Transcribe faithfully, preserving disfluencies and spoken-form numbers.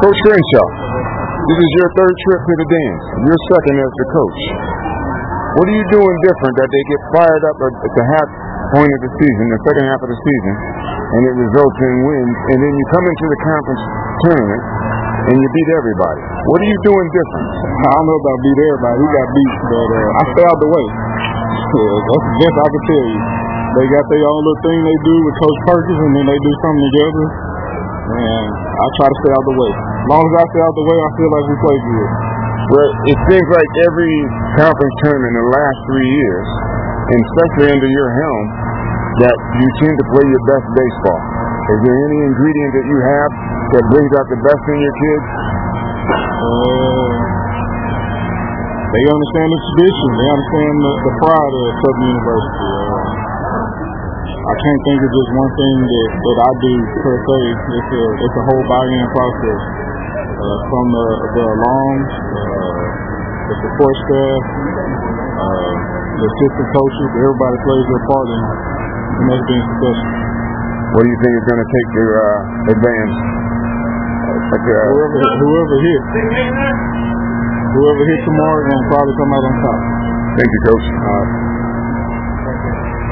Coach Crenshaw, this is your third trip to the dance. You're second as the coach. What are you doing different that they get fired up at the half point of the season, the second half of the season, and it results in wins, and then you come into the conference tournament and you beat everybody? What are you doing different? I don't know about beat everybody. We got beat, but uh, I stay out the way. Yeah, that's the best I can tell you. They got their own little thing they do with Coach Perkins, and then they do something together. And I try to stay out the way. As long as I stay out the way, I feel like we play good. Well, it seems like every conference tournament in the last three years, and especially under your helm, that you tend to play your best baseball. Is there any ingredient that you have that brings out the best in your kids? Uh, they understand the tradition. They understand the, the pride of Southern University. Uh, I can't think of just one thing that, that I do per se. It's a, it's a whole buy-in process. Uh, from the, the alums, uh, the support staff, uh, the assistant coaches, everybody plays their part in, in us being successful. What do you think is going to take your uh, advance? Like, uh, whoever, whoever hits. Whoever hits tomorrow is going to probably come out on top. Thank you, Coach. Uh,